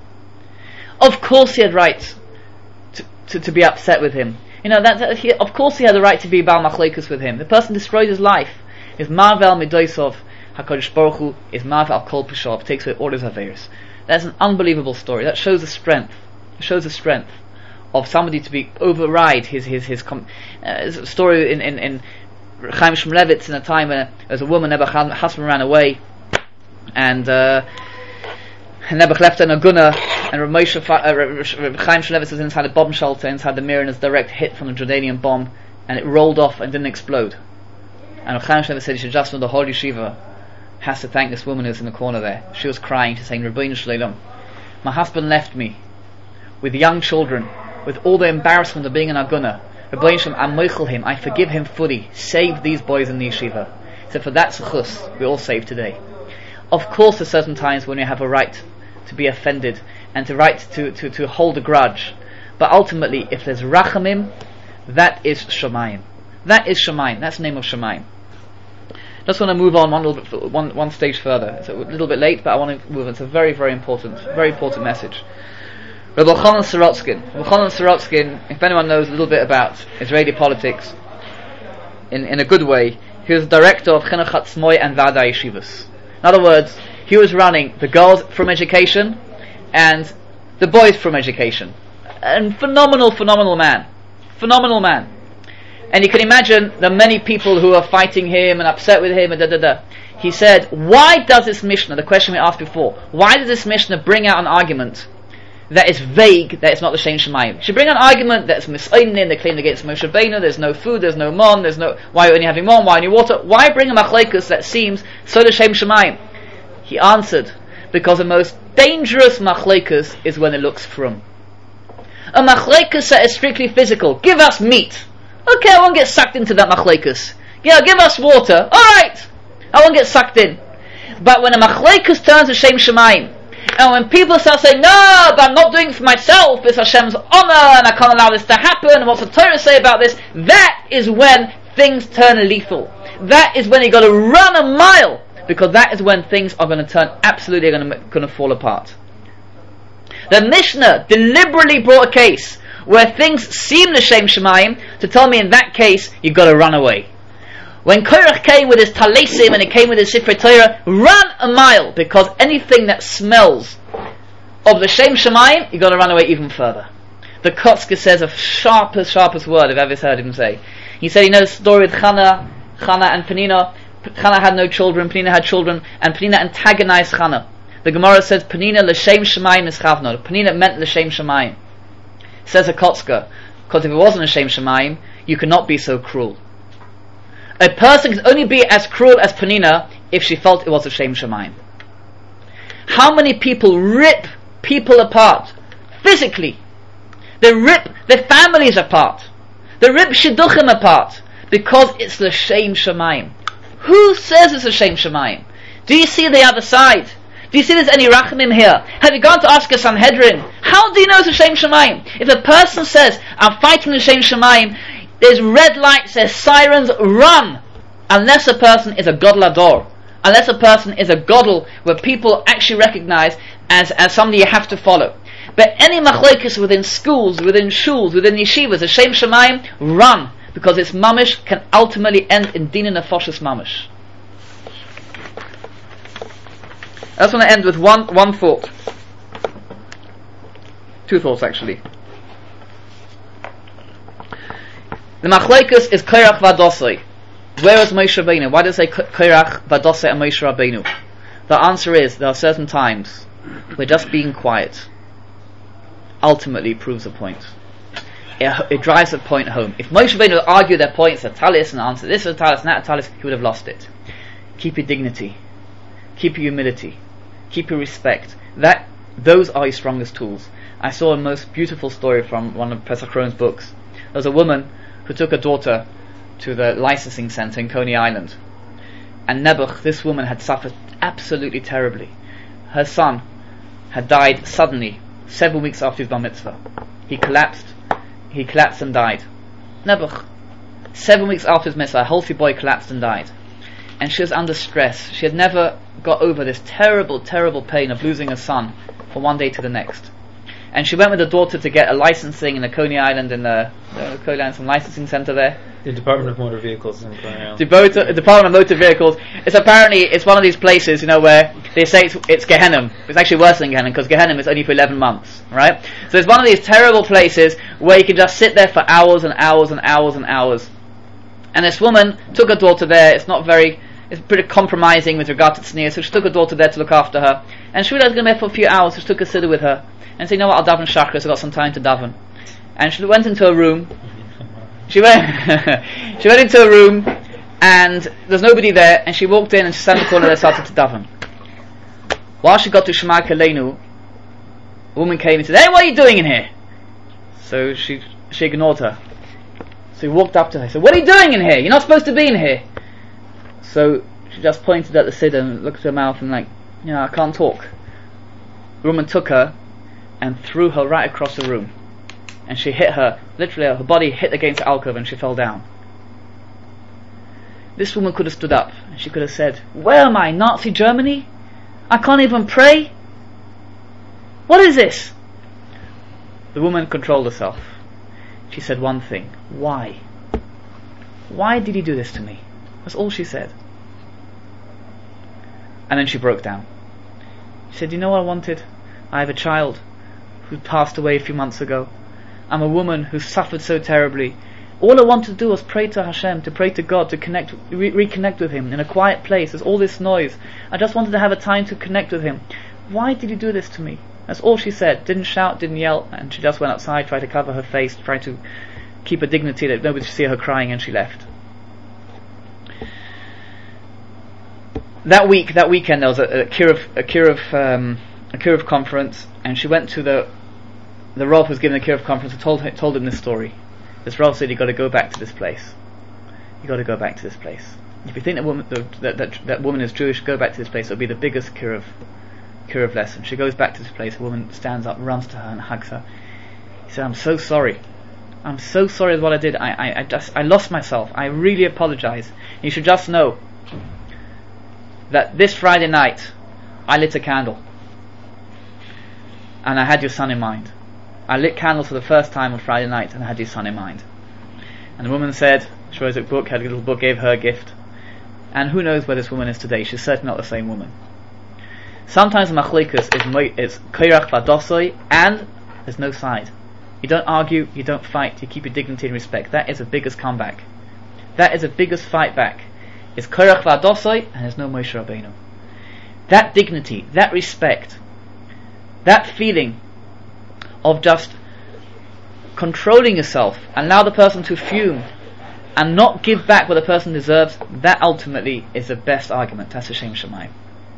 Of course he had right to, to, to be upset with him. You know, that, that he, of course he had the right to be Baal Machlekes with him. The person destroyed his life. Is Marvel Midoisov HaKadosh Baruch Hu is Marvel Kol Peshav, takes away all his affairs. That's an unbelievable story. That shows the strength. It shows the strength of somebody to be override his his his. Com- uh, a story in in in Chaim Shmulevitz in a time when there was a woman, Nebuch, husband ran away, and uh, Nebuch left her in a gunner, and Rav Moshe, uh, Chaim Shmulevitz was inside a bomb shelter, inside the mirror, and was direct hit from a Jordanian bomb, and it rolled off and didn't explode. And Chaim Shmulevitz said, you should just know the whole yeshiva has to thank this woman who's in the corner there. She was crying, she's saying, Rabbeinu Shleilam, my husband left me with young children, with all the embarrassment of being in Aguna. Rabbeinu Shleilam, I meichel him, I forgive him fully. Save these boys in the yeshiva. So for that zechus, we all saved today. Of course, there's certain times when we have a right to be offended and to right to, to, to hold a grudge. But ultimately, if there's rachamim, that is shamayim. That is shamayim. That's the name of shamayim. Just want to move on one little bit, one one stage further. It's a little bit late, but I want to move. It's a very, very important, very important message. Rabbi Elchanan Sorotskin. Rabbi Elchanan Sorotskin, if anyone knows a little bit about Israeli politics, in in a good way, he was director of Chinuch Hatzmoi and Vada Yeshivas. In other words, he was running the girls from education and the boys from education. And phenomenal, phenomenal man, phenomenal man. And you can imagine the many people who are fighting him and upset with him and da da da. He said, why does this Mishnah, the question we asked before, why does this Mishnah bring out an argument that is vague, that it's not the Shem Shemayim? It should bring an argument that's misainin, they claim against Moshe Rabbeinu, there's no food, there's no mon, there's no, why are you only having mon, why only water? Why bring a machlekes that seems so the Shem Shemayim? He answered, because the most dangerous machlekes is when it looks frum. A machlekes that is strictly physical. Give us meat. Okay, I won't get sucked into that machlekes. Yeah, give us water. Alright, I won't get sucked in. But when a machlekes turns to Shem Shemaim, and when people start saying, no, but I'm not doing it for myself, it's Hashem's honor, and I can't allow this to happen, and what's the Torah say about this? That is when things turn lethal. That is when you got to run a mile, because that is when things are going to turn absolutely going to going to fall apart. The Mishnah deliberately brought a case where things seem l'shem shemayim to tell me in that case you've got to run away. When Korach came with his talesim and he came with his Sifrei Torah, run a mile, because anything that smells of the Shem Shemayim, you've got to run away even further. The Kotzker says a sharpest, sharpest word I've ever heard him say. He said he knows the story with Chana, Chana and Penina. Chana had no children, Penina had children, and Penina antagonized Chana. The Gemara says Penina l'shem Shemayim is chavno. Penina meant l'shem Shemayim. Says a Kotzker, because if it wasn't l'shem Shemayim, you could not be so cruel. A person can only be as cruel as Penina if she felt it was a Shem Shemayim. How many people rip people apart physically? They rip their families apart. They rip shidduchim apart because it's the Shem Shemayim. Who says it's a Shem Shemayim? Do you see the other side? Do you see there's any rachamim here? Have you gone to ask a Sanhedrin? How do you know it's a Shem Shemayim? If a person says, I'm fighting the Shem Shemayim, there's red lights, there's sirens, run! Unless a person is a Godel Ador. Unless a person is a Godel where people actually recognize as, as somebody you have to follow. But any machlokes within schools, within shuls, within yeshivas, a Shem Shemayim, run! Because its mamish can ultimately end in din nefashos mamish. I just want to end with one, one thought. Two thoughts actually. The machlekes is Korach Vadosei. Where is Moshe Rabbeinu? Why does it say Korach Vadosei and Moshe Rabbeinu? The answer is there are certain times where just being quiet ultimately proves a point. It, it drives a point home. If Moshe Rabbeinu would argue their points, a talis and answer this is a talis and that a talis, he would have lost it. Keep your dignity, keep your humility, keep your respect. That those are your strongest tools. I saw a most beautiful story from one of Pesach Krohn's books. There was a woman who took a daughter to the licensing centre in Coney Island. And Nebuch, this woman had suffered absolutely terribly. Her son had died suddenly, several weeks after his bar mitzvah. He collapsed, he collapsed and died. Nebuch, seven weeks after his mitzvah, a healthy boy collapsed and died. And she was under stress. She had never got over this terrible, terrible pain of losing a son from one day to the next. And she went with her daughter to get a licensing in the Coney Island, in the, the Coney Island some licensing centre there. The Department of Motor Vehicles in Coney Island. The Department of Motor Vehicles. It's apparently it's one of these places, you know, where they say it's, it's Gehenna. It's actually worse than Gehenna because Gehenna is only for eleven months, right? So it's one of these terrible places where you can just sit there for hours and hours and hours and hours. And this woman took her daughter there. It's not very. It's pretty compromising with regard to tznius, so she took her daughter there to look after her. And she realized she was going to be there for a few hours, so she took a siddur with her. And said, you know what, I'll daven shachris, I've got some time to daven. And she went into a room. She went she went into a room, and there's nobody there, and she walked in, and she sat in the corner and started to daven. While she got to Shema Kalenu, a woman came and said, hey, what are you doing in here? So she she ignored her. So he walked up to her and said, what are you doing in here? You're not supposed to be in here. So she just pointed at the siddur and looked at her mouth and like, you know, I can't talk. The woman took her and threw her right across the room. And she hit her, literally her body hit against the alcove and she fell down. This woman could have stood up and she could have said, where am I, Nazi Germany? I can't even pray? What is this? The woman controlled herself. She said one thing, why? Why did he do this to me? That's all she said. And then she broke down. She said, you know what I wanted? I have a child who passed away a few months ago. I'm a woman who suffered so terribly. All I wanted to do was pray to Hashem, to pray to God, to connect, re- reconnect with Him in a quiet place. There's all this noise. I just wanted to have a time to connect with Him. Why did you do this to me? That's all she said. Didn't shout, didn't yell, and she just went outside, tried to cover her face, tried to keep her dignity that nobody should see her crying, and she left. that week, that weekend, there was a, a Kiruv, a Kiruv, um, a Kiruv conference, and she went to the the Rav who was giving the Kiruv conference and told told him this story. This Rav said, "You got to go back to this place. You got to go back to this place. If you think that woman that, that that woman is Jewish, go back to this place. It'll be the biggest Kiruv Kiruv lesson." She goes back to this place. A woman stands up, runs to her, and hugs her. He said, "I'm so sorry. I'm so sorry for what I did. I, I, I just I lost myself. I really apologize. You should just know that this Friday night I lit a candle, and I had your son in mind. I lit candles for the first time on Friday night, and I had your son in mind." And the woman said, she wrote a book, had a little book, gave her a gift. And who knows where this woman is today? She's certainly not the same woman. Sometimes machlikus is is koirach vadosoi, and there's no side. You don't argue, you don't fight, you keep your dignity and respect. That is the biggest comeback. That is the biggest fight back. It's koirach vadosoi, and there's no Moshe Rabbeinu. That dignity, that respect, that feeling of just controlling yourself and allow the person to fume and not give back what the person deserves, that ultimately is the best argument. That's Hashem Shemaim.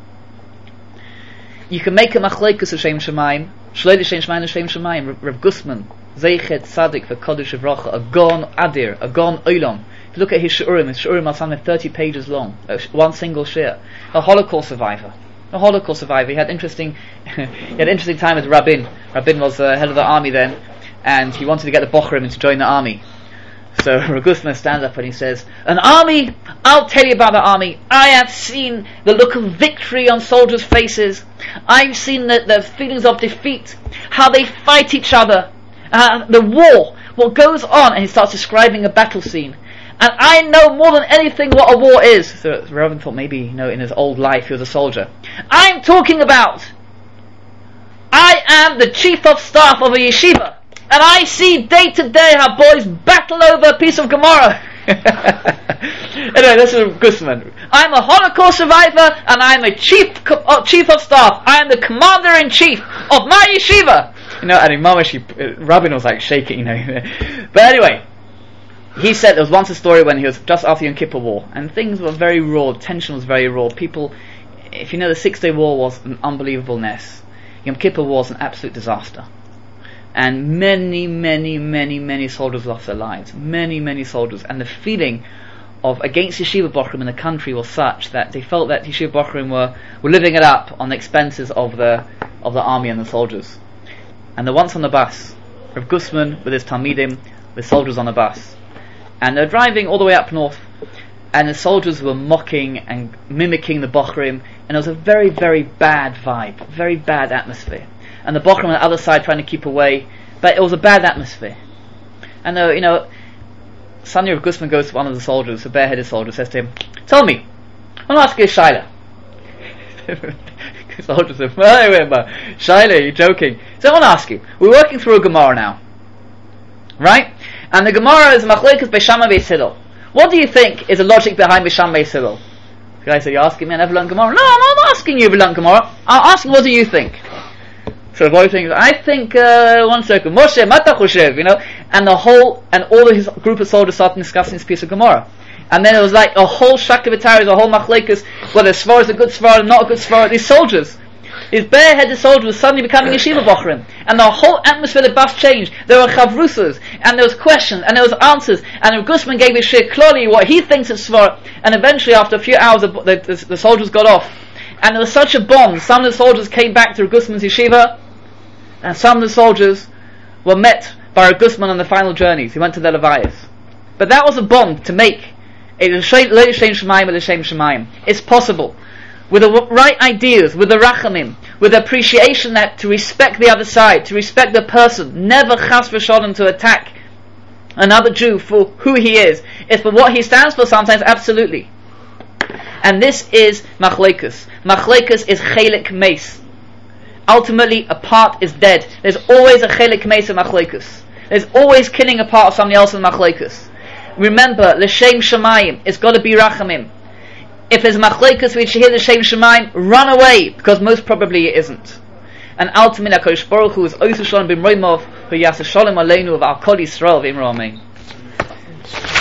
You can make a machlekes Hashem Shemaim, Shloi Hashem Shemaim, Hashem Shemaim. Rav Gusman, Zeichet Tzadik v'Kodesh V'Rocha, a Gon Adir, a Gon Olam. If you look at his Shurim, his Shurim are something thirty pages long, one single shir. A Holocaust survivor. A Holocaust survivor. He had interesting, he had an interesting time with Rabin. Rabin was the uh, head of the army then, and he wanted to get the Bochrim to join the army. So Rav Gusman stands up and he says, "An army, I'll tell you about the army. I have seen the look of victory on soldiers' faces. I've seen the, the feelings of defeat, how they fight each other, uh, the war, what goes on." And he starts describing a battle scene. "And I know more than anything what a war is." So Rabin thought maybe, you know, in his old life he was a soldier. "I'm talking about, I am the chief of staff of a yeshiva, and I see day to day how boys battle over a piece of Gemara." Anyway, this is Gusman. "I'm a Holocaust survivor, and I'm a chief uh, chief of staff. I am the commander in chief of my yeshiva." You know, and Mamash, Rabin was like shaking, you know. But anyway, he said there was once a story when he was just after the Yom Kippur War, and things were very raw. Tension was very raw. People, if you know, the Six Day War was an unbelievable mess. Yom Kippur War was an absolute disaster. And many, many, many, many soldiers lost their lives. Many, many soldiers. And the feeling of against Yeshiva Bochrim in the country was such that they felt that Yeshiva Bochrim were, were living it up on the expenses of the of the army and the soldiers. And they're once on the bus, Rav Gusman with his Talmidim, with soldiers on the bus. And they're driving all the way up north, and the soldiers were mocking and mimicking the Bochrim, and it was a very, very bad vibe, very bad atmosphere. And the Bochrim on the other side trying to keep away, but it was a bad atmosphere. And uh, you know, suddenly Rav Gusman goes to one of the soldiers, a bareheaded soldier, says to him, "Tell me, I want to ask you a shaila." The soldier said, "Wait, wait, wait, shaila, you're joking." So I want to ask you, we're working through a Gemara now, right? And the Gemara is Machlekes Beis Shammai Beis Hillel. What do you think is the logic behind Beis Shammai Beis Hillel? The guy said, "You're asking me, I never learned Gemara." "No, I'm not asking you if you learned Gemara. I'm asking, what do you think?" So the boy thinks, "I think, uh, one second, Moshe, Mata Choshev," you know, and the whole, and all of his group of soldiers started discussing this piece of Gemara. And then it was like a whole shakavitaris, a whole machlekes, whether Svar is a good Svar or not a good Svar. These soldiers, his bareheaded soldier was suddenly becoming yeshiva bochrim, and the whole atmosphere of the bus changed. There were chavrusas, and there was questions, and there was answers, and Rav Gusman gave his shir clearly what he thinks is Svar, and eventually after a few hours the, the, the, the soldiers got off. And there was such a bond. Some of the soldiers came back to Rav Gusman's yeshiva, and some of the soldiers were met by Rav Gusman on the final journeys. He went to the Levias. But that was a bond to make. It's possible. With the right ideas, with the rachamim, with appreciation that to respect the other side, to respect the person, never chas v'sholem to attack another Jew for who he is. It's for what he stands for sometimes, absolutely. And this is machlekes. Machlekes is chelik meis. Ultimately, a part is dead. There's always a chelik meis in machlekes. There's always killing a part of somebody else in machlekes. Remember, l'shem shamayim, it's got to be rachamim. If there's machlekes which you hear l'shem shamayim, run away, because most probably it isn't. And ultimately, HaKadosh Baruch Hu is oisu shalom b'mroimov, hu yasa shalom aleinu of our kol Yisrael v'imro amen.